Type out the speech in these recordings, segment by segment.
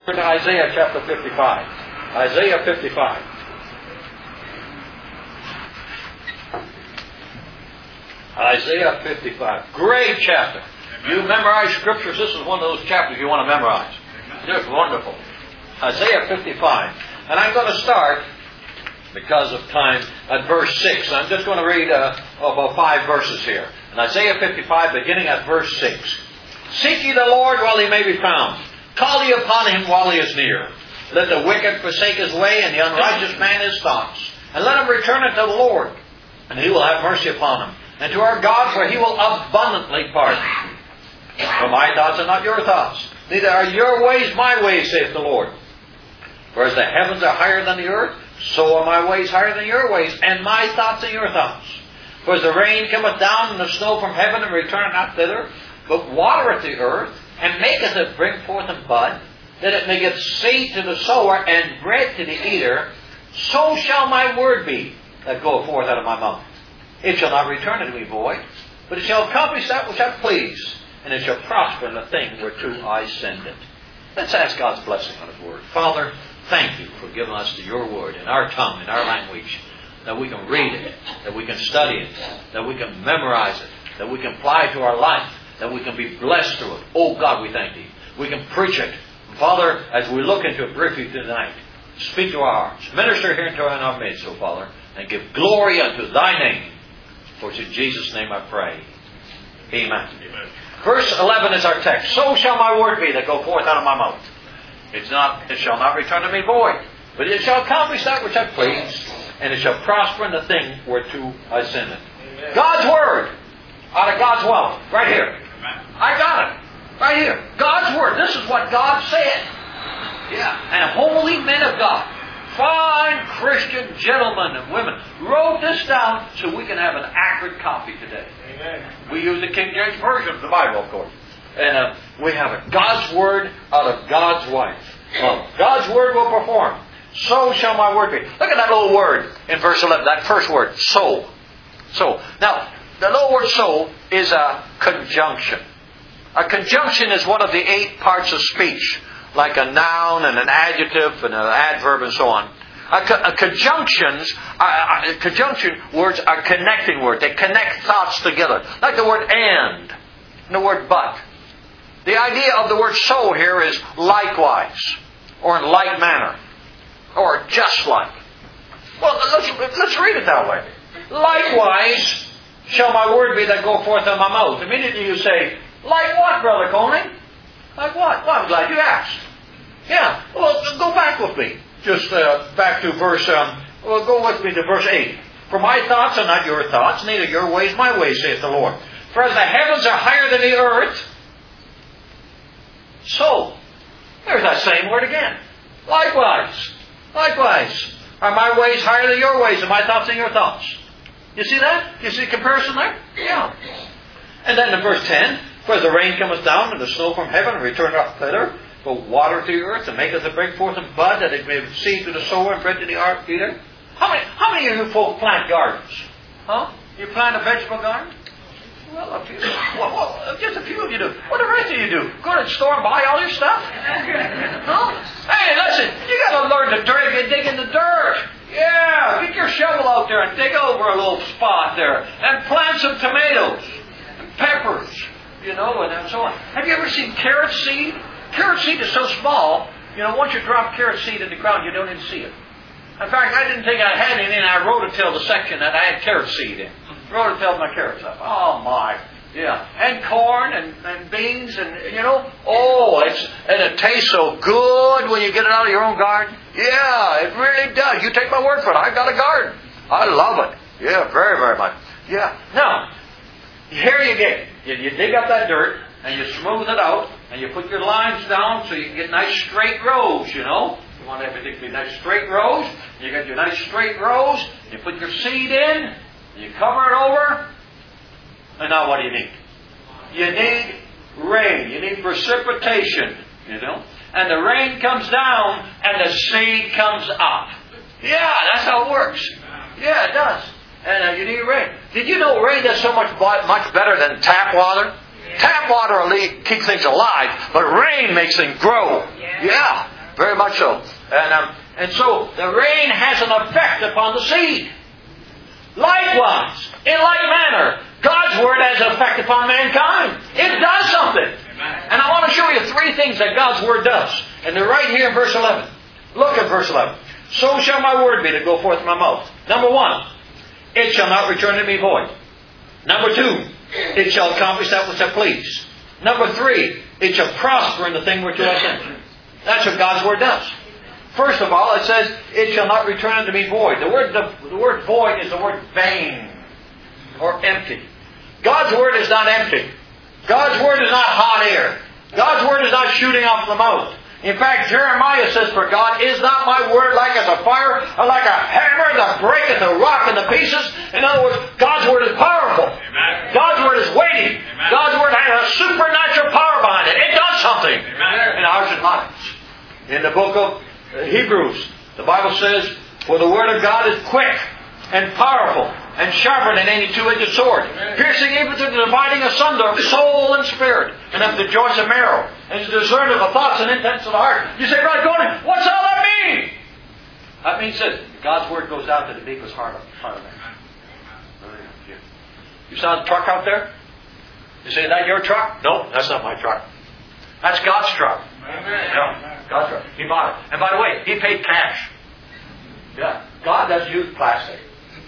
To Isaiah chapter 55. Isaiah 55. Isaiah 55. Great chapter. You memorize scriptures, this is one of those chapters you want to memorize. Just wonderful. Isaiah 55. And I'm going to start, because of time, at verse 6. I'm just going to read about 5 verses here. In Isaiah 55, beginning at verse 6. Seek ye the Lord while He may be found. Call ye upon Him while He is near. Let the wicked forsake his way, and the unrighteous man his thoughts. And let him return unto the Lord, and He will have mercy upon him. And to our God, for He will abundantly pardon. For my thoughts are not your thoughts, neither are your ways my ways, saith the Lord. For as the heavens are higher than the earth, so are my ways higher than your ways, and my thoughts than your thoughts. For as the rain cometh down, and the snow from heaven, and returneth not thither, but watereth the earth, and maketh it bring forth and bud, that it may give seed to the sower, and bread to the eater, so shall my word be that goeth forth out of my mouth. It shall not return unto me void, but it shall accomplish that which I please, and it shall prosper in the thing whereto I send it. Let's ask God's blessing on His word. Father, thank You for giving us your word in our tongue, in our language, that we can read it, that we can study it, that we can memorize it, that we can apply it to our life, that we can be blessed through it. Oh God, we thank Thee. We can preach it. Father, as we look into it briefly tonight, speak to our hearts. Minister here into our midst, O Father, and give glory unto Thy name. For it's in Jesus' name I pray. Amen. Amen. Verse 11 is our text. So shall my word be that go forth out of my mouth. It shall not return to me void, but it shall accomplish that which I please, and it shall prosper in the thing whereto I send it. Amen. God's word, out of God's wealth, right here. Amen. I got it. Right here. God's word. This is what God said. Yeah. And holy men of God, fine Christian gentlemen and women, wrote this down so we can have an accurate copy today. Amen. We use the King James Version of the Bible, of course. And we have it. God's word out of God's wife. God's word will perform. So shall my word be. Look at that little word in verse 11. That first word. So. So. Now, the little word so is a conjunction. A conjunction is one of the 8 parts of speech, like a noun and an adjective and an adverb and so on. Conjunction words are connecting words. They connect thoughts together, like the word and the word but. The idea of the word so here is likewise, or in like manner, or just like. Well, let's read it that way. Likewise shall my word be that go forth out of my mouth. Immediately you say, like what, Brother Coney? Like what? Well, I'm glad you asked. Yeah. Well, go back with me. Just back to verse... go with me to verse 8. For my thoughts are not your thoughts, neither your ways my ways, saith the Lord. For as the heavens are higher than the earth, so... There's that same word again. Likewise. Likewise. Are my ways higher than your ways, and my thoughts than your thoughts? You see that? You see the comparison there? Yeah. And then in verse 10... For as the rain cometh down, and the snow from heaven, and returneth not thither, but water to the earth, and maketh it bring forth and bud, that it may have seed to the sower and bread to the eater. How many of you folk plant gardens? Huh? You plant a vegetable garden? Well, a few. Well, just a few of you do. What the rest of you do? Go to the store and buy all your stuff? Huh? Hey, listen, you got to learn to dig in the dirt. Yeah, get your shovel out there and dig over a little spot there, and plant some tomatoes and peppers. You know, and so on. Have you ever seen carrot seed? Carrot seed is so small, you know, once you drop carrot seed in the ground, you don't even see it. In fact, I didn't think I had any, and I rototilled the section that I had carrot seed in. Rototilled my carrots up. Oh, my. Yeah. And corn and beans and, you know, and it tastes so good when you get it out of your own garden. Yeah, it really does. You take my word for it. I've got a garden. I love it. Yeah, very, very much. Yeah. Now, here you get it. You dig up that dirt, and you smooth it out, and you put your lines down so you can get nice straight rows, you know. You want everything to be nice straight rows. You get your nice straight rows, you put your seed in, you cover it over, and now what do you need? You need rain. You need precipitation, you know. And the rain comes down, and the seed comes up. Yeah, that's how it works. Yeah, it does. And you need rain. Did you know rain does so much better than tap water? Yeah. Tap water will keep things alive, but rain makes things grow. Yeah. Very much so. And so the rain has an effect upon the seed. Likewise, in like manner, God's Word has an effect upon mankind. It does something. And I want to show you 3 things that God's Word does. And they're right here in verse 11. Look at verse 11. So shall my word be that go forth from my mouth. Number 1, it shall not return to me void. Number 2, it shall accomplish that which I please. Number 3, it shall prosper in the thing whereto I sent it. That's what God's Word does. First of all, it says, it shall not return unto me void. The word void is the word vain or empty. God's Word is not empty. God's Word is not hot air. God's Word is not shooting off the mouth. In fact, Jeremiah says, for God is not my word like as a fire, or like a hammer that breaketh a rock into pieces. In other words, God's Word is powerful. Amen. God's Word is weighty. Amen. God's Word has a supernatural power behind it. It does something. And ours is not. In the book of Hebrews, the Bible says, for the Word of God is quick and powerful and sharper than any two-edged sword, piercing even to the dividing asunder of soul and spirit, and of the joints and marrow, and to discern of the thoughts and intents of the heart. You say, Brother Gordon, what's all that mean? That means that God's Word goes out to the deepest heart of man. You saw the truck out there? You say, is that your truck? No, that's not my truck. That's God's truck. No, God's truck. He bought it. And by the way, He paid cash. Yeah. God doesn't use plastic.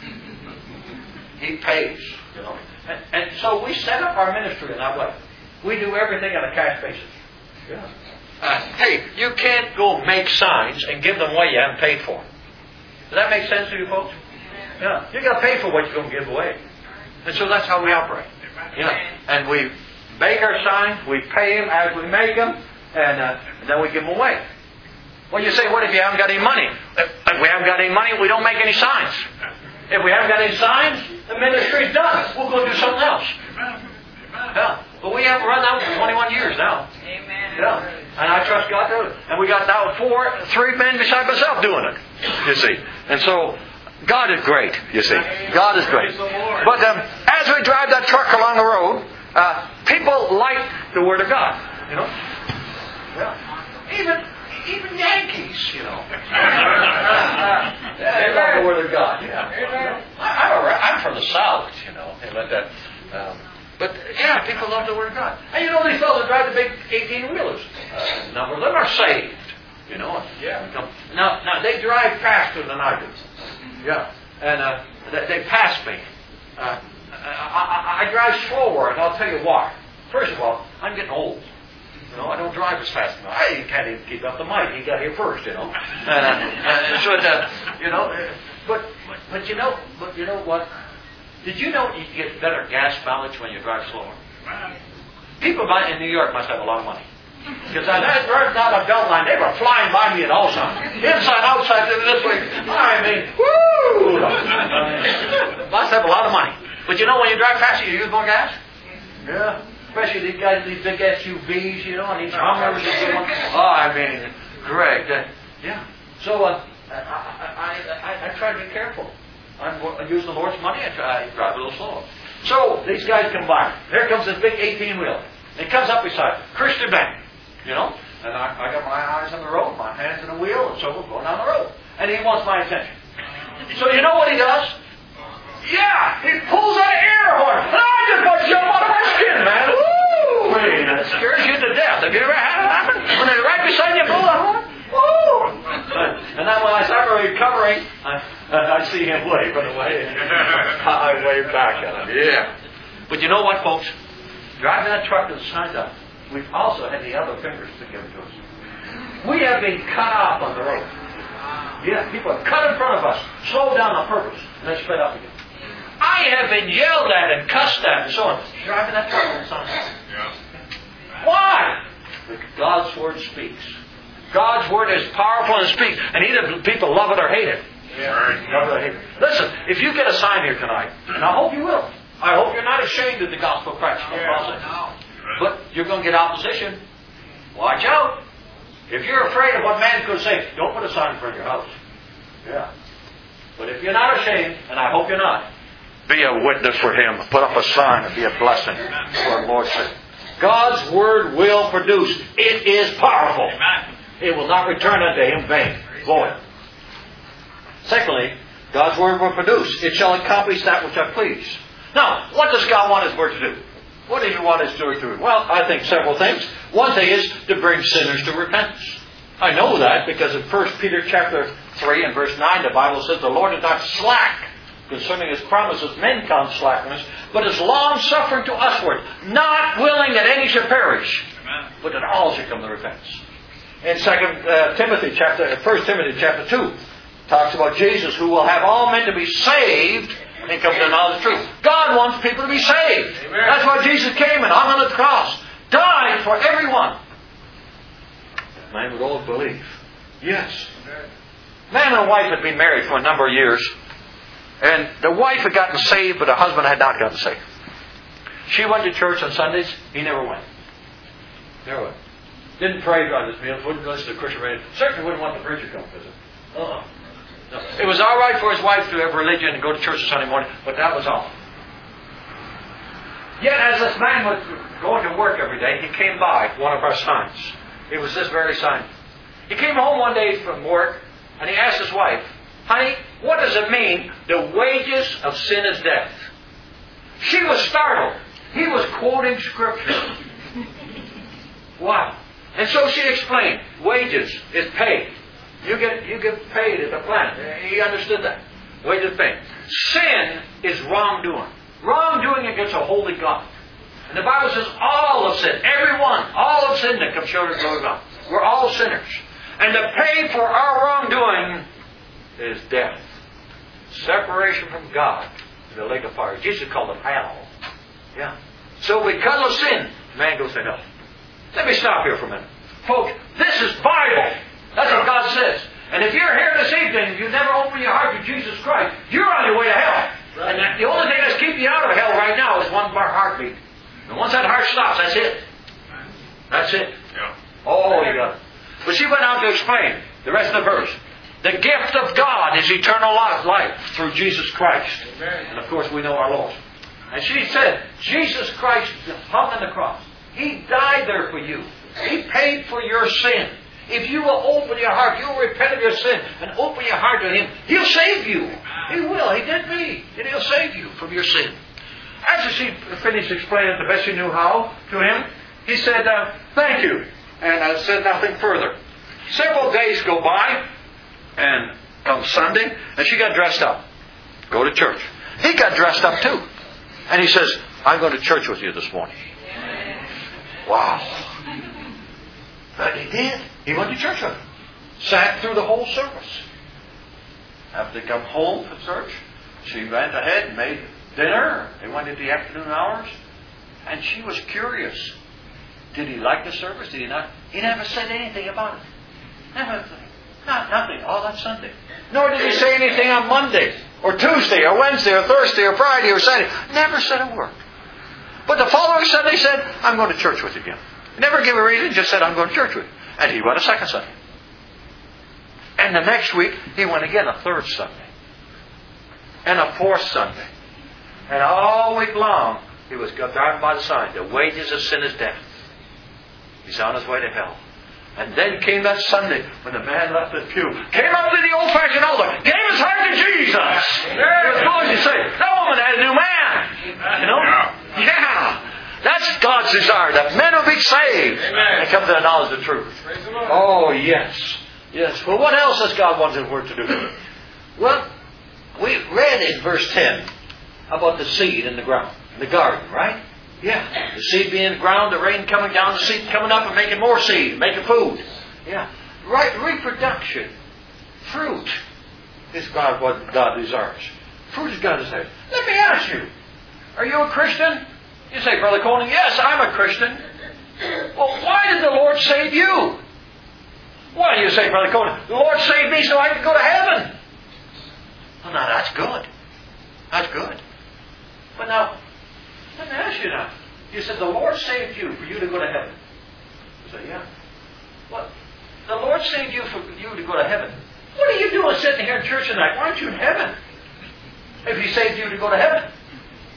He pays, you know. And so we set up our ministry in that way. We do everything on a cash basis. Yeah. Hey, you can't go make signs and give them away you haven't paid for. Does that make sense to you folks? Yeah. You got to pay for what you're going to give away. And so that's how we operate. Yeah. And we make our signs, we pay them as we make them, and then we give them away. Well, you say, what if you haven't got any money? If we haven't got any money, we don't make any signs. If we haven't got any signs, the ministry's done. We'll go do something else. Yeah. But we haven't run out for 21 years now. Amen. Yeah. And I trust God to do it. And we got now 3 men beside myself doing it. You see. And so, God is great, you see. God is great. But as we drive that truck along the road, people like the Word of God. You know? Yeah. Even Yankees, you know. They love the Word of God. Yeah. I'm from the South, you know. But yeah, people love the Word of God. And you know these fellows that drive the big 18-wheelers. A number of them are saved, you know. Yeah. Now they drive faster than I do. Yeah. And they pass me. I drive slower, and I'll tell you why. First of all, I'm getting old. You know, I don't drive as fast enough. I can't even keep up the mic. He got here first, you know. But you know what? Did you know you get better gas mileage when you drive slower? People in New York must have a lot of money. Because I drove down a belt line, they were flying by me at all times. Inside, outside, this way. I mean, woo! Must have a lot of money. But you know, when you drive faster, you use more gas. Yeah. Especially these guys, these big SUVs, you know, and these Hummers. I mean, great. Yeah. So I try to be careful. I use the Lord's money. I drive a little slower. So these guys come by. Here comes this big 18-wheeler. It comes up beside Christian Bank, you know. And I got my eyes on the road, my hands on the wheel, and so we're going down the road. And he wants my attention. So you know what he does? Yeah, he pulls that air horn. And I just want to jump out of my skin, man. Woo! That scares you to death. Have you ever had it happen? When they're right beside you, pull that horn? Woo! And then when I start recovering, I see him wave right away. I wave back at him. Yeah. But you know what, folks? Driving that truck to the side up, we've also had the other fingers to give to us. We have been cut off on the road. Yeah, people have cut in front of us, slowed down on purpose, and then sped up again. I have been yelled at and cussed at and so on. Driving that truck on the side. Why? Because God's Word speaks. God's Word is powerful and speaks. And either people love it or hate it. Love it or hate it. Listen, if you get a sign here tonight, and I hope you will. I hope you're not ashamed of the gospel of Christ. But you're going to get opposition. Watch out. If you're afraid of what man's going to say, don't put a sign in front of your house. Yeah. But if you're not ashamed, and I hope you're not, be a witness for Him. Put up a sign and be a blessing for the Lord's sake. God's Word will produce. It is powerful. It will not return unto him vain, void. Secondly, God's Word will produce. It shall accomplish that which I please. Now, what does God want His Word to do? What does He want His Word to do? Well, I think several things. One thing is to bring sinners to repentance. I know that because in 1 Peter chapter 3 and verse 9, the Bible says, the Lord is not slack concerning His promises, men count slackness, but is long-suffering to usward, not willing that any should perish, but that all should come to repentance. In 1 Timothy chapter 2, talks about Jesus who will have all men to be saved and come to the knowledge of the truth. God wants people to be saved. Amen. That's why Jesus came and hung on the cross, died for everyone. Man would all believe. Yes. Man and wife had been married for a number of years. And the wife had gotten saved, but the husband had not gotten saved. She went to church on Sundays. He never went. Never went. Didn't pray on his meals. Wouldn't listen to Christian radio. Certainly wouldn't want the preacher to come visit. No. It was all right for his wife to have religion and go to church on Sunday morning, but that was all. Yet as this man was going to work every day, he came by one of our signs. It was this very sign. He came home one day from work, and he asked his wife, honey, what does it mean, the wages of sin is death? She was startled. He was quoting Scripture. Wow. And so she explained, wages is pay. You get paid at the plant. He understood that. Wages pay. Sin is wrongdoing. Wrongdoing against a holy God. And the Bible says all have sinned. Everyone, all have sinned and come short of the glory of God. We're all sinners. And the pay for our wrongdoing is death. Separation from God in the lake of fire. Jesus called it hell. Yeah. So because of sin, man goes to hell. Let me stop here for a minute. Folks, this is Bible. That's what God says. And if you're here this evening and you never open your heart to Jesus Christ, you're on your way to hell. Right. And the only thing that's keeping you out of hell right now is one heartbeat. And once that heart stops, that's it. That's it. Yeah. Oh, you got it. But she went on to explain the rest of the verse. The gift of God is eternal life through Jesus Christ. Amen. And of course we know our Lord. And she said, Jesus Christ hung on the cross. He died there for you. He paid for your sin. If you will open your heart, you will repent of your sin and open your heart to Him, He'll save you. He will. He did me. And He'll save you from your sin. After she finished explaining it the best she knew how to him, he said, thank you. And said nothing further. Several days go by, and comes Sunday, and she got dressed up. Go to church. He got dressed up too. And he says, I'm going to church with you this morning. Wow. But he did. He went to church with him. Sat through the whole service. After they come home from church, she went ahead and made dinner. They went into the afternoon hours. And she was curious. Did he like the service? Did he not? He never said anything about it. Never. Nothing. All that Sunday. Nor did he say anything on Monday, or Tuesday, or Wednesday, or Thursday, or Friday, or Saturday. Never said a word. But the following Sunday said, I'm going to church with you again. Never gave a reason, just said, I'm going to church with you. And he went a second Sunday. And the next week, he went again a third Sunday. And a fourth Sunday. And all week long, he was driving by the sign, the wages of sin is death. He's on his way to hell. And then came that Sunday when the man left the pew, came up to the old-fashioned altar, gave his heart to Jesus. He was going to say, that woman had a new man. You know? Yeah. That's God's desire, that men will be saved and come to the knowledge of the truth. Oh, yes. Yes. Well, what else does God want His Word to do? Well, we read in verse 10 about the seed in the ground, the garden, right? Yeah. The seed being in the ground, the rain coming down, the seed coming up and making more seed, making food. Yeah. Right. Reproduction. Fruit is what God desires. Fruit is God desires. Let me ask you, are you a Christian? You say, Brother Conan, yes, I'm a Christian. Well, why did the Lord save you? Why do you say, Brother Conan, the Lord saved me so I could go to heaven? Well, now that's good. That's good. But now, let me ask you now. You said the Lord saved you for you to go to heaven. You say, yeah. Well, the Lord saved you for you to go to heaven. What are you doing sitting here in church tonight? Why aren't you in heaven? If He saved you to go to heaven.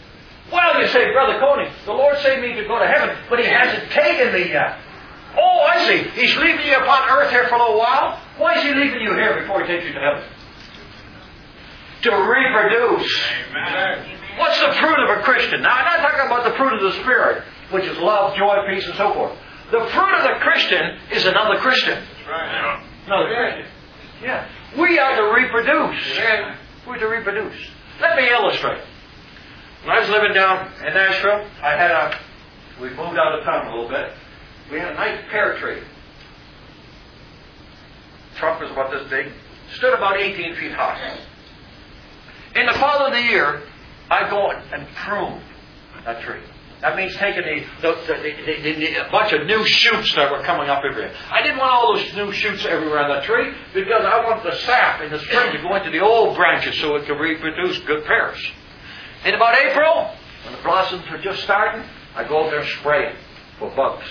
Well, you say, Brother Coney, the Lord saved me to go to heaven, but He hasn't taken me yet. Oh, Why is he? He's leaving you upon earth here for a little while. Why is he leaving you here before he takes you to heaven? To reproduce. Amen. What's the fruit of a Christian? Now, I'm not talking about the fruit of the Spirit, which is love, joy, peace, and so forth. The fruit of the Christian is another Christian. Right. Another Christian. Yeah. We are to reproduce. Yeah. We're to reproduce. Let me illustrate. When I was living down in Nashville, we moved out of town a little bit. We had a nice pear tree. Trunk was about this big. Stood about 18 feet high. In the fall of the year, I go and prune that tree. That means taking a bunch of new shoots that were coming up everywhere. I didn't want all those new shoots everywhere on the tree because I want the sap in the spring to go into the old branches so it could reproduce good pears. In about April, when the blossoms are just starting, I go over there and spray it for bugs.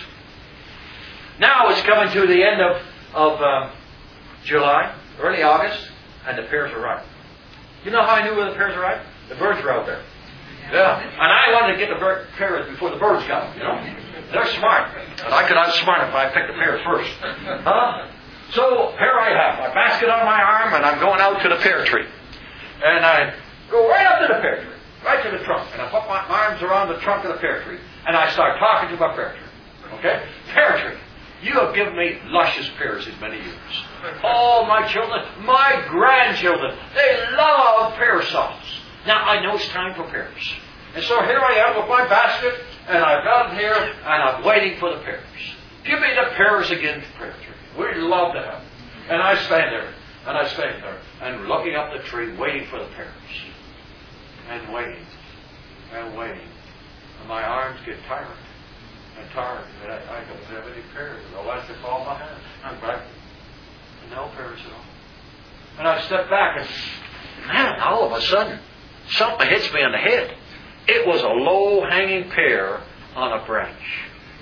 Now it's coming to the end of July, early August, and the pears are ripe. You know how I knew where the pears are ripe? The birds were out there. Yeah. And I wanted to get the pears before the birds got them, you know. They're smart. And I could outsmart them if I picked the pears first. So here I have my basket on my arm, and I'm going out to the pear tree. And I go right up to the pear tree, right to the trunk. And I put my arms around the trunk of the pear tree. And I start talking to my pear tree. Okay? Pear tree. You have given me luscious pears these many years. All my children, my grandchildren, they love pear sauce. Now I know it's time for pears. And so here I am with my basket, and I've got them here, and I'm waiting for the pears. Give me the pears again, pear tree. We'd love to have them. And I stand there, and looking up the tree, waiting for the pears. And waiting, and waiting. And my arms get tired. And tired. And I don't have any pears. Oh, I have to call my hand. I'm back. And no pears at all. And I step back, and man, all of a sudden, something hits me on the head. It was a low-hanging pear on a branch.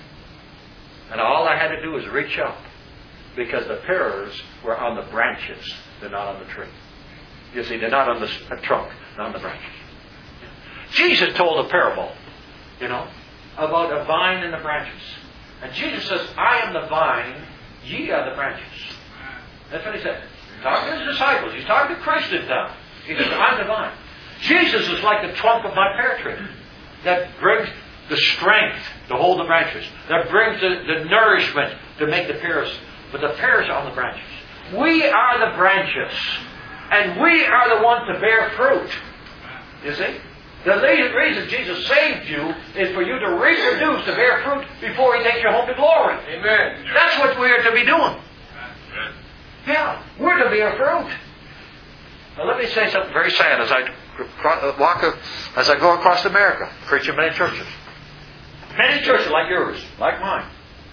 And all I had to do was reach up, because the pears were on the branches. They're not on the tree. You see, they're not on the trunk, not on the branches. Jesus told a parable, you know, about a vine and the branches. And Jesus says, I am the vine, ye are the branches. That's what he said. He's talking to his disciples. He's talking to Christians now. He says, I'm the vine. Jesus is like the trunk of my pear tree that brings the strength to hold the branches, that brings the nourishment to make the pears. But the pears are on the branches. We are the branches, and we are the ones to bear fruit. You see? The reason Jesus saved you is for you to reproduce, to bear fruit before He takes you home to glory. Amen. That's what we are to be doing. Yeah, we're to bear fruit. Now let me say something very sad as I go across America, preaching many churches. Many churches like yours, like mine.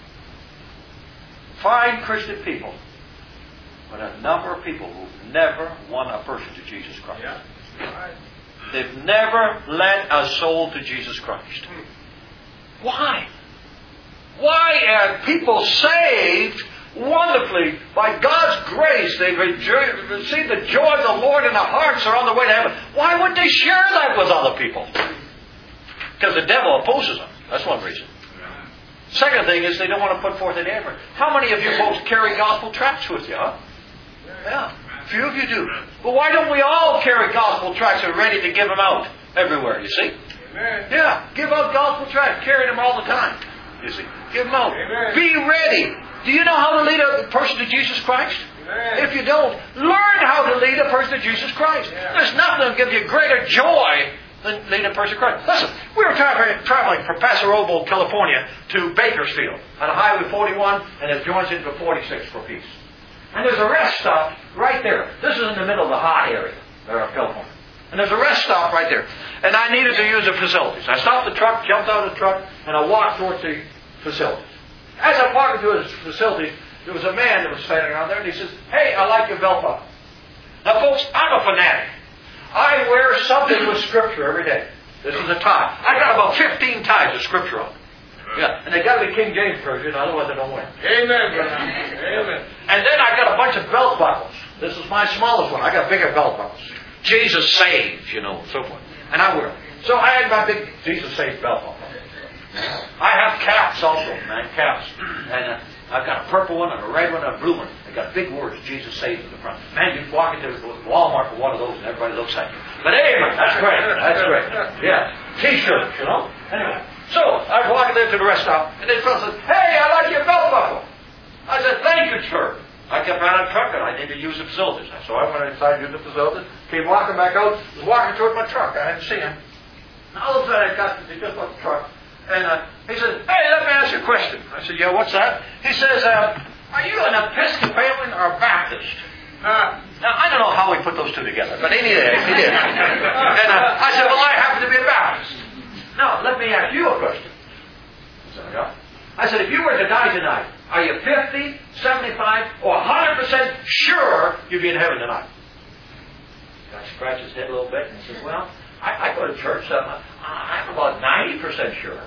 Fine Christian people, but a number of people who've never won a person to Jesus Christ. Yeah. Right. They've never led a soul to Jesus Christ. Why? Why are people saved wonderfully by God's grace? They've received the joy of the Lord and their hearts are on the way to heaven. Why would they share that with other people? Because the devil opposes them. That's one reason. Second thing is they don't want to put forth an effort. How many of you folks carry gospel tracts with you, huh? Yeah. Few of you do. But why don't we all carry gospel tracts and ready to give them out everywhere, you see? Amen. Yeah. Give out gospel tracts. Carry them all the time. You see? Give them out. Amen. Be ready. Do you know how to lead a person to Jesus Christ? Amen. If you don't, learn how to lead a person to Jesus Christ. Yeah. There's nothing that will give you greater joy than leading a person to Christ. Listen, we were traveling from Paso Robles, California to Bakersfield on Highway 41, and it joins into 46 for peace. And there's a rest stop right there. This is in the middle of the hot area there of California. And there's a rest stop right there. And I needed to use the facilities. I stopped the truck, jumped out of the truck, and I walked towards the facilities. As I'm walking to his facilities, there was a man that was standing around there, and he says, "Hey, I like your belt buckle." Now, folks, I'm a fanatic. I wear something with Scripture every day. This is a tie. I got about 15 ties of Scripture on. Yeah, and they got to be King James Version, otherwise I don't wear. Amen, brother. Amen. And then I got a bunch of belt buckles. This is my smallest one. I got bigger belt buckles. Jesus saves, you know, so forth. And I wear them. So I had my big Jesus saves belt buckle. I have caps also, man, caps. I've got a purple one and a red one and a blue one. They've got big words, Jesus saves in the front. Man, you walk into Walmart for one of those and everybody looks at you. But amen, that's great. That's great. Yeah. T-shirts, you know. Anyway. So, I was walking there to the rest stop, and this fellow says, hey, I like your belt buckle. I said, thank you, sir. I kept right on trucking. I need to use the facilities. So I went inside, used the facilities, came walking back out, was walking toward my truck. I hadn't seen him. And all of a sudden, I got to just left the truck. And he said, hey, let me ask you a question. I said, yeah, what's that? He says, are you an Episcopalian or a Baptist? Now, I don't know how we put those two together, but he did. And I said, well, I happen to be a Baptist. Now, let me ask you a question. I said, if you were to die tonight, are you 50, 75, or 100% sure you'd be in heaven tonight? I scratched his head a little bit and said, well, I go to church, so I'm about 90% sure.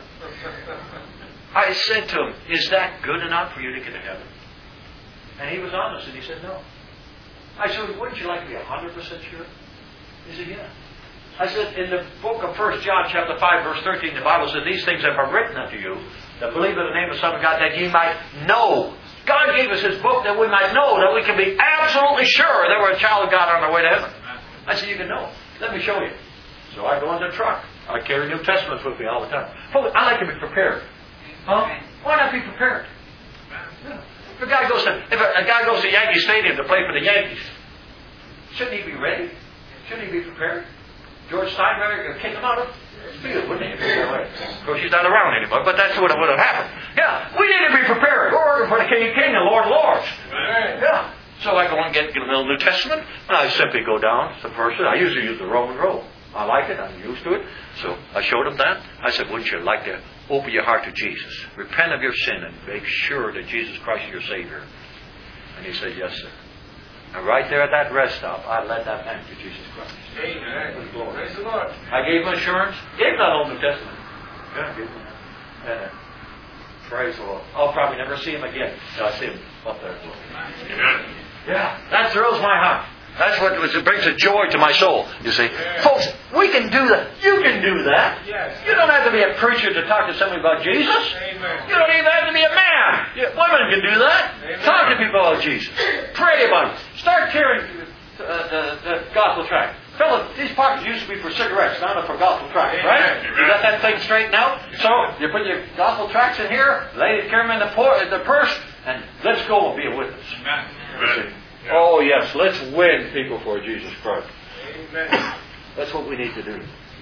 I said to him, is that good enough for you to get to heaven? And he was honest, and he said, no. I said, wouldn't you like to be 100% sure? He said, yeah. I said, in the book of 1 John chapter 5, verse 13, the Bible says, these things have been written unto you, that believe in the name of the Son of God, that ye might know. God gave us His book that we might know, that we can be absolutely sure that we're a child of God on our way to heaven. I said, you can know. Let me show you. So I go in the truck. I carry New Testaments with me all the time. Folks, I like to be prepared. Huh? Why not be prepared? Yeah. If a guy goes to Yankee Stadium to play for the Yankees, shouldn't he be ready? Shouldn't he be prepared? George Steinbrenner kicked him out of the field, wouldn't he? Of course, he's not around anymore, but that's what would have happened. Yeah, we need to be prepared. We're working for the King of Kings and Lord of Lords. Yeah. So I go and get a little New Testament, and I simply go down some verses. I usually use the Roman roll. I like it. I'm used to it. So I showed him that. I said, wouldn't you like to open your heart to Jesus? Repent of your sin and make sure that Jesus Christ is your Savior. And he said, yes, sir. And right there at that rest stop, I led that man to Jesus Christ. Amen. Praise the Lord. I gave him insurance. Gave him that Old New Testament. Yeah, gave him that. Praise the Lord. I'll probably never see him again until I see him up there. Amen. Yeah, that thrills my heart. That's what it brings a joy to my soul. You see, folks, we can do that. You can do that. Yes. You don't have to be a preacher to talk to somebody about Jesus. Amen. You don't even have to be a man. Women can do that. Amen. Talk to people about Jesus. Pray about it. Start carrying the gospel tract. Fellas, these pockets used to be for cigarettes, now they're for gospel tracts, right? Amen. You got that thing straightened out? So you put your gospel tracts in here, carry them in the purse, and let's go and be a witness. Amen. Oh, yes, let's win people for Jesus Christ. Amen. That's what we need to do.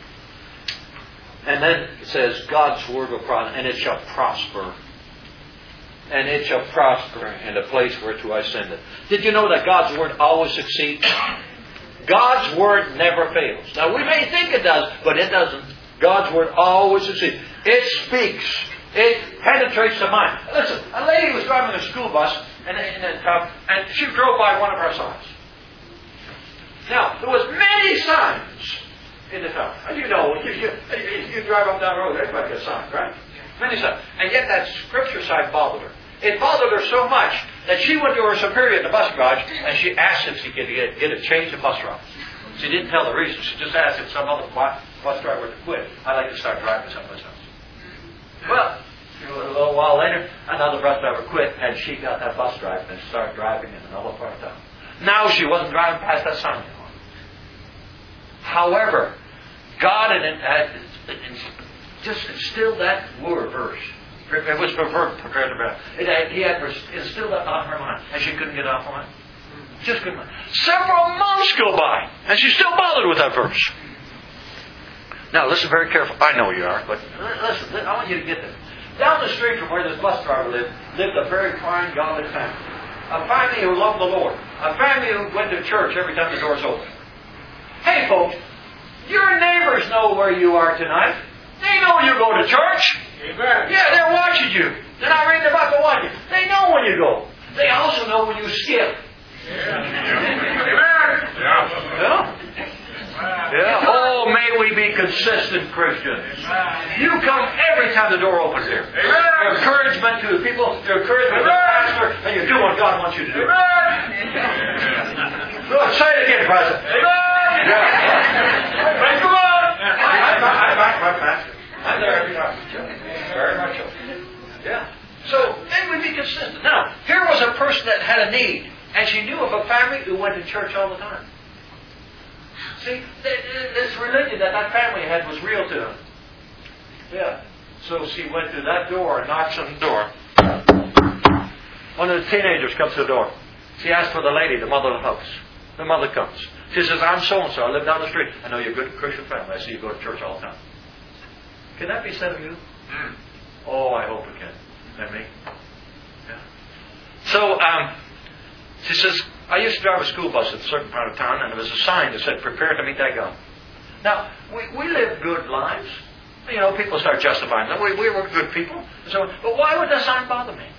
And then it says, God's word will prosper, and it shall prosper. And it shall prosper in the place whereto I send it. Did you know that God's word always succeeds? God's word never fails. Now, we may think it does, but it doesn't. God's word always succeeds. It speaks. It penetrates the mind. Listen, a lady was driving a school bus, and she drove by one of our signs. Now, there was many signs in the town. And you know, you drive up down the road, everybody gets a sign, right? Many signs. And yet that scripture sign bothered her. It bothered her so much that she went to her superior at the bus garage and she asked if she could get a change of bus route. She didn't tell the reason. She just asked if some other bus driver would quit. I'd like to start driving someplace else. Well, a little while later, another bus driver quit, and she got that bus drive and started driving in another part of town. Now she wasn't driving past that sign anymore. However, God had just instilled that word verse. It was prepared to bear. He had instilled that on her mind, and she couldn't get off the line. Just couldn't. Several months go by, and she's still bothered with that verse. Now, listen very carefully. I know you are, but listen. I want you to get this. Down the street from where this bus driver lived a very fine, godly family. A family who loved the Lord. A family who went to church every time the doors opened. Hey, folks, your neighbors know where you are tonight. They know you go to church. Amen. Yeah, they're watching you. They're not reading about the watching. They know when you go. They also know when you skip. Yeah. Amen. Yeah? Yeah. Oh, may we be consistent Christians. You come every time the door opens here. Your encouragement to the people, your encouragement to the pastor, and you do what God wants you to do. Go, say it again, President. Yeah. Praise the Lord. I back my pastor. I'm there every time. Very much so. Yeah. So, may we be consistent. Now, a need. And she knew of a family who went to church all the time. See, this religion that family had was real to them. Yeah. So she went to that door and knocks on the door. One of the teenagers comes to the door. She asks for the lady, the mother of the house. The mother comes. She says, I'm so-and-so. I live down the street. I know you're a good Christian family. I see you go to church all the time. Can that be said of you? Oh, I hope it can. Isn't me? Yeah. So, she says, I used to drive a school bus at a certain part of town, and there was a sign that said, prepare to meet that God. Now, we live good lives. You know, people start justifying them. We were good people. And so, but why would that sign bother me?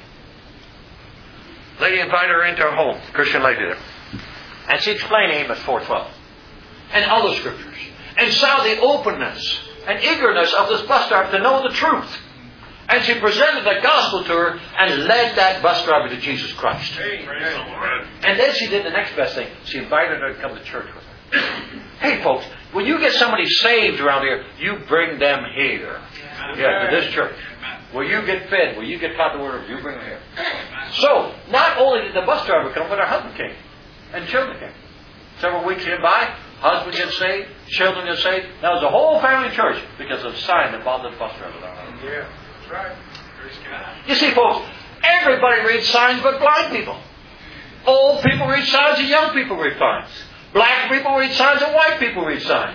Lady invited her into her home. Christian lady did. And she explained Amos 4:12 and other scriptures, and saw the openness and eagerness of this bus driver to know the truth. And she presented the gospel to her and led that bus driver to Jesus Christ. And then she did the next best thing. She invited her to come to church with her. Hey folks, when you get somebody saved around here, you bring them here. Yeah, to this church. Where you get fed, where you get taught the word, you bring them here. So, not only did the bus driver come, but her husband came. And children came. Several weeks went by, husband gets saved, children get saved. Now there's a whole family church because of the sign that bothered the bus driver. Yeah, that's right. You see, folks, everybody reads signs but blind people. Old people read signs and young people read signs. Black people read signs and white people read signs.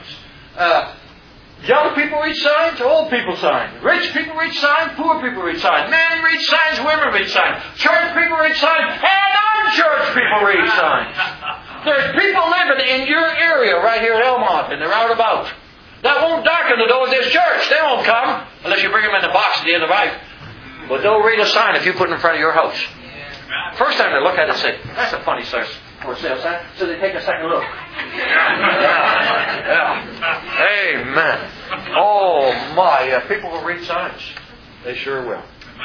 Young people read signs, old people signs. Rich people read signs, poor people read signs. Men read signs, women read signs. Church people read signs, and unchurched people read signs. There's people living in your area right here at Elmont, and they're out about. That won't darken the door of this church. They won't come unless you bring them in the box at the end of the night. But they'll read a sign if you put it in front of your house. First time they look at it and say, that's a funny sign for a sale sign. So they take a second look. Yeah. Amen. Oh my. Yeah, people will read signs. They sure will.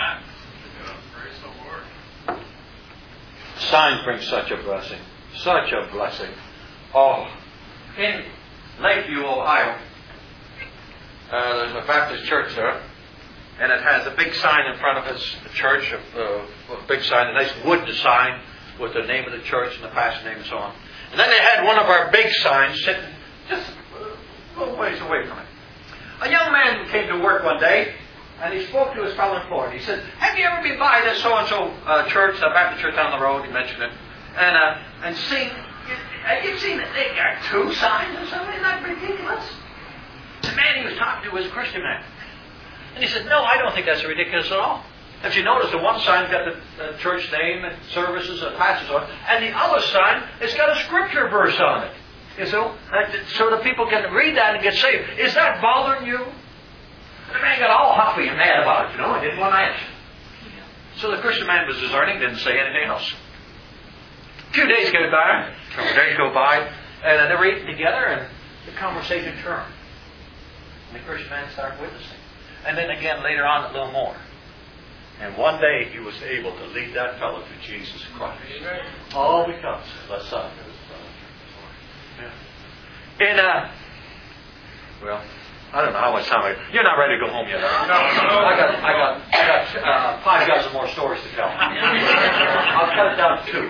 Signs bring such a blessing. Such a blessing. Oh. In Lakeview, Ohio, there's a Baptist church there. And it has a big sign in front of its church, a big sign, a nice wood sign with the name of the church and the pastor name and so on. And then they had one of our big signs sitting just a little ways away from it. A young man came to work one day, and he spoke to his fellow employee. He said, have you ever been by this so-and-so church, the Baptist church down the road? He mentioned it. And seen, you've seen that they got two signs or something? Isn't that ridiculous? The man he was talking to was a Christian man. And he said, no, I don't think that's ridiculous at all. If you notice, the one sign's got the church name and services and pastors on it, and the other sign, it's got a scripture verse on it. You know, so that people can read that and get saved. Is that bothering you? And the man got all huffy and mad about it, you know, and didn't want to answer. So the Christian man was discerning, didn't say anything else. A few days go by, a couple days go by, and they were eating together, and the conversation turned. And the Christian man started witnessing. And then again later on a little more. And one day he was able to lead that fellow to Jesus Christ. All because of the son of his brother. Yeah. Well, I don't know how much time you're not ready to go home yet. I got 5 dozen more stories to tell. I'll cut it down to 2,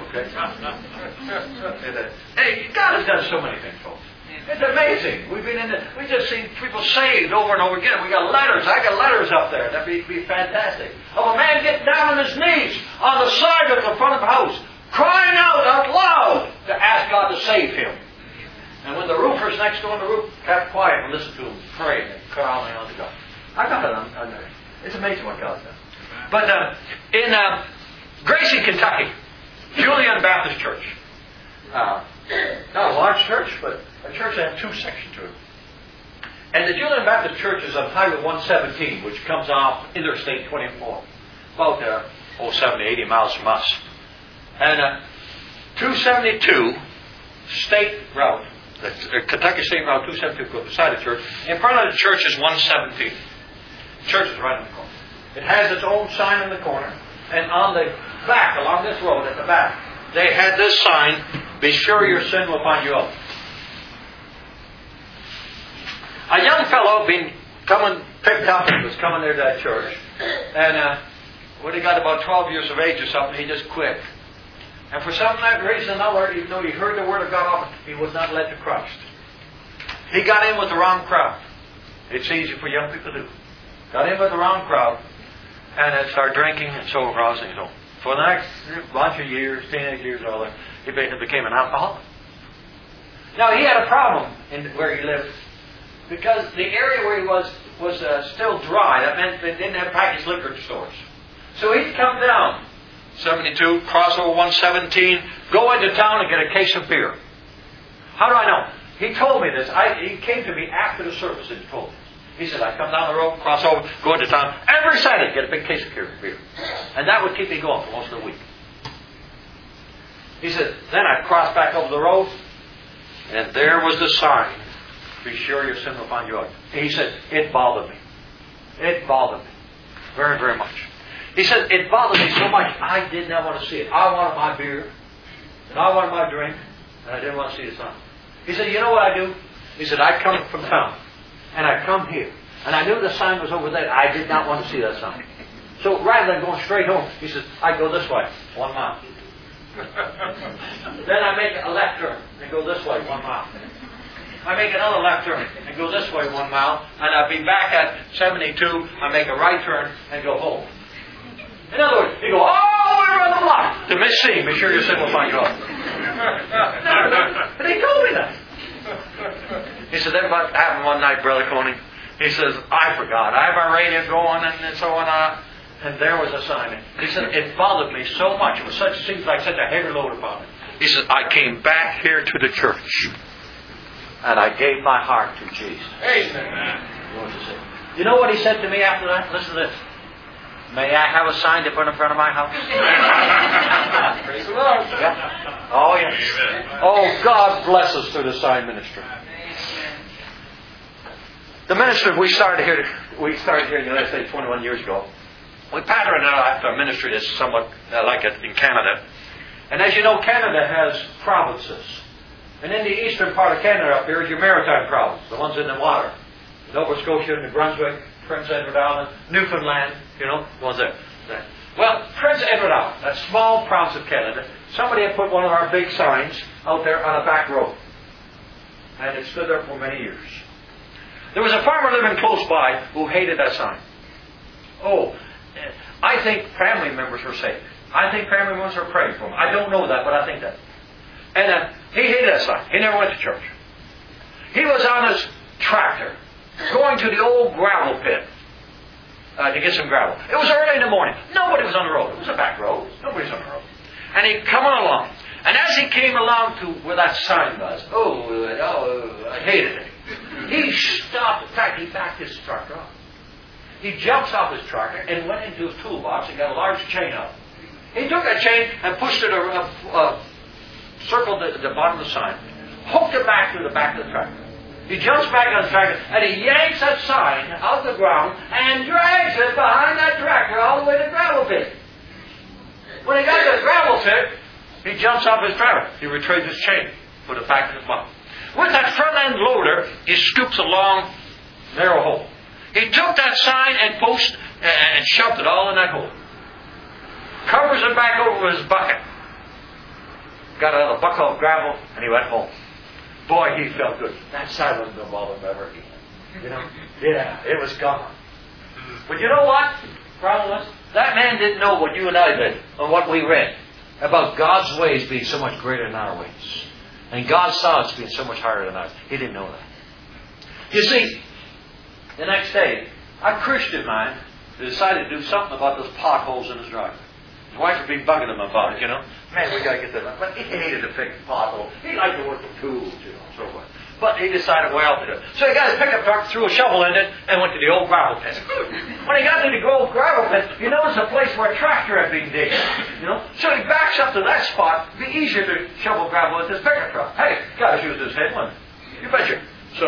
okay? Hey, God has done so many things, folks. It's amazing. We just seen people saved over and over again. We got letters. I got letters up there. That'd be fantastic. Of a man getting down on his knees on the side of the front of the house, crying out loud to ask God to save him. And when the roofers next door on the roof kept quiet and listened to him pray and crying out to God. I got that on there. It's amazing what God's done. But in Gracie, Kentucky, Julian Baptist Church. Not a large church, but a church that had 2 sections to it. And the Julian Baptist Church is on Highway 117, which comes off Interstate 24. About 70, 80 miles from us. And 272 State Route, the Kentucky State Route 272 goes beside the church. In front of the church is 117. The church is right in the corner. It has its own sign in the corner. And on the back, along this road at the back, they had this sign, be sure your sin will find you out. A young fellow picked up and was coming there to that church. And when he got about 12 years of age or something, he just quit. And for some reason or another, even though he heard the Word of God often, he was not led to Christ. He got in with the wrong crowd. It's easy for young people to do. Got in with the wrong crowd, and then started drinking and so across and so on. For the next bunch of years, teenage years, all that, he became an alcoholic. Now, he had a problem in where he lived, because the area where he was still dry. That meant they didn't have packaged liquor stores. So he'd come down 72, cross over 117, go into town and get a case of beer. How do I know? He told me this. He came to me after the service and told me. He said, I'd come down the road, cross over, go into town, every Saturday get a big case of beer. And that would keep me going for most of the week. He said, then I'd cross back over the road, and there was the sign, be sure your sin will find you out. He said, it bothered me. It bothered me. Very, very much. He said, it bothered me so much, I did not want to see it. I wanted my beer, and I wanted my drink, and I didn't want to see the sign. He said, you know what I do? He said, I come from town, and I come here, and I knew the sign was over there. I did not want to see that sign. So rather than going straight home, he said, I go this way, 1 mile. Then I make a left turn and go this way 1 mile. I make another left turn and go this way 1 mile, and I'll be back at 72. I make a right turn and go home. In other words, you go all the way around the block to miss seeing. Be sure your sin will find you out. But he told me that. He said, that happened one night, Brother Coney. He says, I forgot. I have our radio going and so on. And there was a sign. He said, it bothered me so much. It seems like such a heavy load upon me. He said, I came back here to the church. And I gave my heart to Jesus. Amen. You know what he said to me after that? Listen to this. May I have a sign to put in front of my house? Praise the Lord. Yeah. Oh, yes. Amen. Oh, God bless us through the sign ministry. The ministry we started here in the United States 21 years ago. We patterned it after a ministry that's somewhat like it in Canada. And as you know, Canada has provinces. And in the eastern part of Canada up here is your maritime province, the ones in the water. Nova Scotia, New Brunswick, Prince Edward Island, Newfoundland, the ones there. Well, Prince Edward Island, that small province of Canada, somebody had put one of our big signs out there on a back road. And it stood there for many years. There was a farmer living close by who hated that sign. Oh, I think family members were saved. I think family members are praying for him. I don't know that, but I think that. And he hated that sign. He never went to church. He was on his tractor, going to the old gravel pit to get some gravel. It was early in the morning. Nobody was on the road. It was a back road. Nobody was on the road. And he coming along. And as he came along to where that sign was, I hated it. He stopped. In fact, he backed his tractor off. He jumps off his tractor and went into his toolbox and got a large chain out. He took that chain and pushed it circled the bottom of the sign, hooked it back to the back of the tractor. He jumps back on the tractor and he yanks that sign out of the ground and drags it behind that tractor all the way to the gravel pit. When he got to the gravel pit, he jumps off his tractor. He retrieves his chain, put it back in his bottom. With that front end loader, he scoops a long, narrow hole. He took that sign and shoved it all in that hole. Covers it back over his bucket. Got another bucket of gravel, and he went home. Boy, he felt good. That sign wasn't going to bother him ever again. Yeah, it was gone. But you know what? Problem was, that man didn't know what you and I did, or what we read, about God's ways being so much greater than our ways. And God's thoughts being so much higher than ours. He didn't know that. You see, the next day, a Christian man decided to do something about those potholes in his driveway. His wife had been bugging him about it, Man, we got to get that. But he hated to fix potholes. He liked to work with tools, so forth. But he decided, well, to do it. So he got his pickup truck, threw a shovel in it, and went to the old gravel pit. When he got to the old gravel pit, you notice a place where a tractor had been digging. So he backs up to that spot. It'd be easier to shovel gravel with his pickup truck. Hey, got to use his head, wouldn't it? You betcha.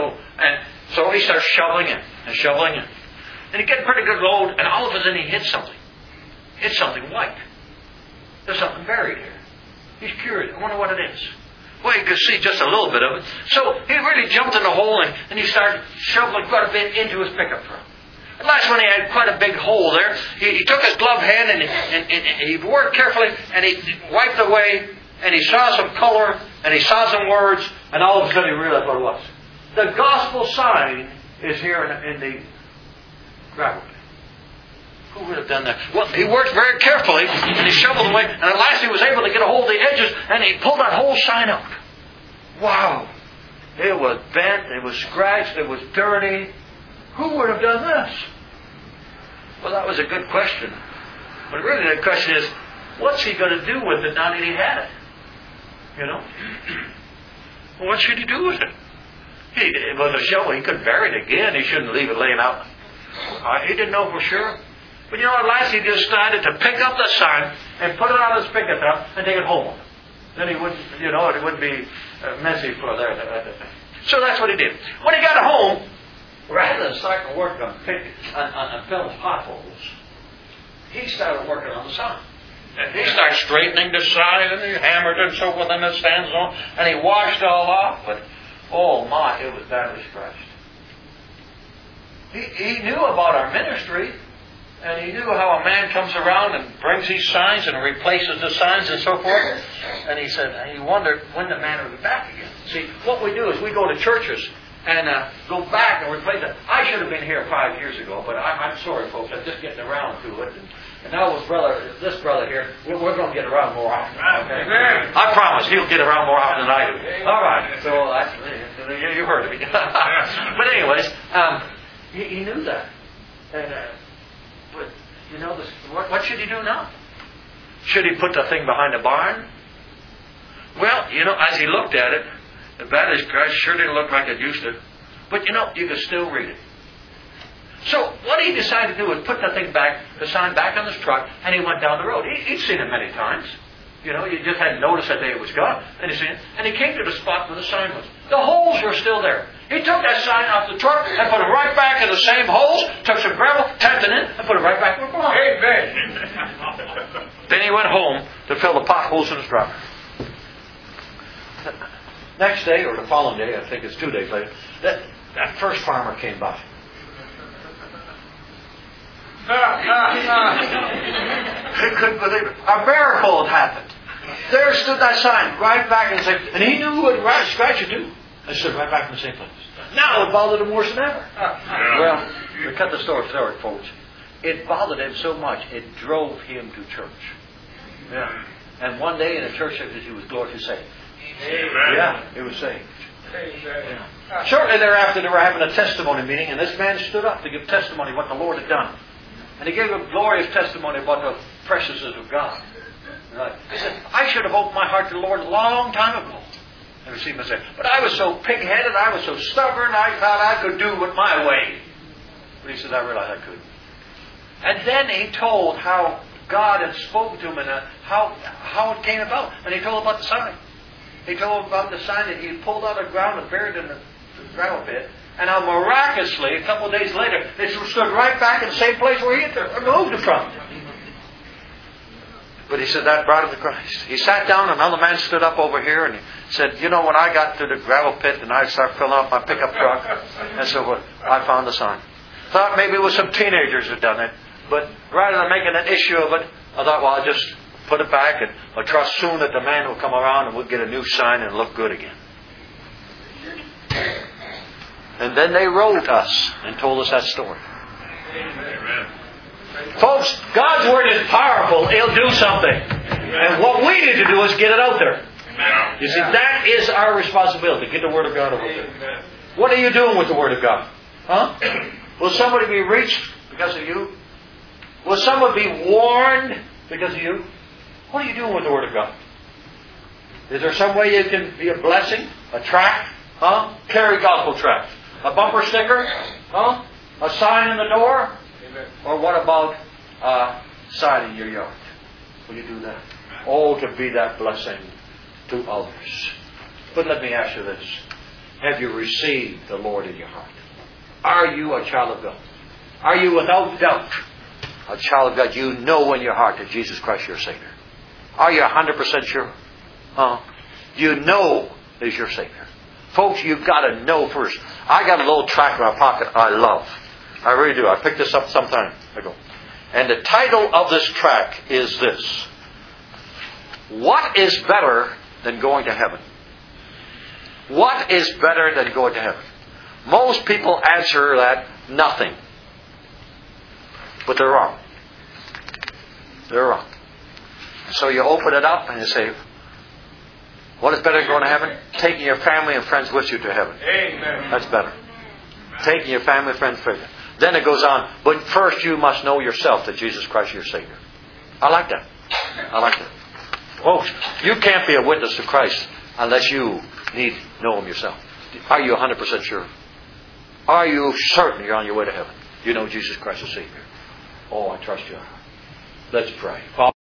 So he starts shoveling in and shoveling in. And he gets a pretty good load, and all of a sudden he hits something. Hits something white. There's something buried here. He's curious. I wonder what it is. Well, you could see just a little bit of it. So he really jumped in the hole and he started shoveling quite a bit into his pickup truck. At last, when he had quite a big hole there, he took his gloved hand and he worked carefully and he wiped away and he saw some color, and he saw some words, and all of a sudden he realized what it was. The gospel sign is here in the gravel pit. Who would have done that? Well, he worked very carefully, and he shoveled away, and at last he was able to get a hold of the edges, and he pulled that whole sign out. Wow! It was bent, it was scratched, it was dirty. Who would have done this? Well, that was a good question. But really the question is, what's he going to do with it now that he had it? You know? Well, what should he do with it? It was a shovel. He couldn't bury it again. He shouldn't leave it laying out. He didn't know for sure. But you know, at last he decided to pick up the sign and put it on his pickup truck and take it home. Then he wouldn't, you know, it wouldn't be messy for there. So that's what he did. When he got home, rather than starting to work on filling potholes, he started working on the sign. And he started straightening the sign, and he hammered it so within the stands on, and he washed it all off. But oh my, it was badly scratched. He knew about our ministry, and he knew how a man comes around and brings these signs and replaces the signs and so forth. And he said, and he wondered when the man would be back again. See, what we do is we go to churches and go back and replace it. I should have been here 5 years ago, but I'm sorry, folks. I'm just getting around to it. And now this brother here, we're going to get around more often. Okay? I promise he'll get around more often than I do. All right. So you heard me. But anyways, he knew that. And but you know, what should he do now? Should he put the thing behind the barn? Well, you know, as he looked at it, the battery scratch sure didn't look like it used to. But you know, you could still read it. So what he decided to do was put the sign back on his truck, and he went down the road. He'd seen it many times. You know, you just hadn't noticed that day it was gone. And he seen it, and he came to the spot where the sign was. The holes were still there. He took that sign off the truck and put it right back in the same holes, took some gravel, tapped it in, and put it right back where it belonged. Amen. Then he went home to fill the potholes in his driveway. Next day, or the following day, I think it's 2 days later, that first farmer came by. He couldn't believe it. A miracle had happened. There stood that sign right back and said, and he knew who would scratch it too. It stood right back in the same place. Now it bothered him worse than ever. Well, to cut the story short, folks, it bothered him so much it drove him to church. Yeah. And one day in a church service, he was gloriously saved. Amen. Yeah, he was saved. Yeah. Shortly thereafter, they were having a testimony meeting, and this man stood up to give testimony of what the Lord had done. And he gave a glorious testimony about the preciousness of God. Right. He said, I should have opened my heart to the Lord a long time ago. And received my Savior. But I was so pig-headed, I was so stubborn, I thought I could do it my way. But he said, I realized I couldn't. And then he told how God had spoken to him and how it came about. And he told about the sign. He told about the sign that he pulled out of the ground and buried in the gravel pit. And how miraculously, a couple of days later, it stood right back in the same place where he had removed it from. But he said that brought him to Christ. He sat down, and another man stood up over here, and he said, you know, when I got to the gravel pit and I started filling up my pickup truck, and so I found the sign. Thought maybe it was some teenagers who had done it. But rather than making an issue of it, I thought, well, I'll just put it back, and I'll trust soon that the man will come around and we'll get a new sign and look good again. And then they wrote us and told us that story. Amen. Folks, God's Word is powerful. It'll do something. And what we need to do is get it out there. You see, that is our responsibility. Get the Word of God over there. What are you doing with the Word of God? Huh? Will somebody be reached because of you? Will someone be warned because of you? What are you doing with the Word of God? Is there some way you can be a blessing? A tract? Huh? Carry gospel tract. A bumper sticker? Huh? A sign in the door? Or what about a sign in your yard? Will you do that? Oh, to be that blessing to others. But let me ask you this. Have you received the Lord in your heart? Are you a child of God? Are you without doubt a child of God? You know in your heart that Jesus Christ is your Savior. Are you 100% sure? You know is your Savior. Folks, you've got to know first. I got a little tract in my pocket I love. I really do. I picked this up some time ago. And the title of this tract is this. What is better than going to heaven? What is better than going to heaven? Most people answer that nothing. But they're wrong. They're wrong. So you open it up and you say, what is better than going to heaven? Taking your family and friends with you to heaven. Amen. That's better. Taking your family and friends with you. Then it goes on, but first you must know yourself that Jesus Christ is your Savior. I like that. I like that. Folks, you can't be a witness to Christ unless you know Him yourself. Are you 100% sure? Are you certain you're on your way to heaven? You know Jesus Christ is Savior. Oh, I trust you. Let's pray.